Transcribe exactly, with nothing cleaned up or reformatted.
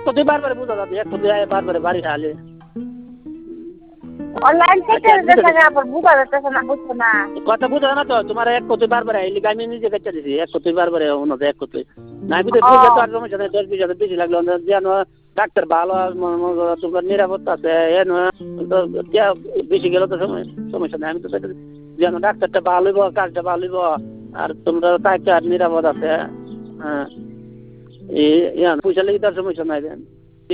কথাই বারবার বুঝা যাচ্ছে এক কথাই বারবার বাড়ি হালে অনলাইন থেকে দেখা আবার বুঝা যাচ্ছে না বুঝছো না কথা বুঝা না তো তোমার এক কথাই বারবার আইলি আমি নিজে বেচা দিছি এক কথাই বারবার অন্য এক কথাই না আমি তো বুঝে তো আর সমস্যা নেই দশ বিশ হাজার বেশি লাগলো যেন ডাক্তার ভালো তোমার নিরাপত্তা আছে বেশি গেলে তো সমস্যা নেই আমি তো যেন ডাক্তারটা ভালো হইব কাজটা ভালো হইব আর তোমরা কাজটা নিরাপদ আছে হ্যাঁ এই পয়সা লেগে তার সমস্যা নাই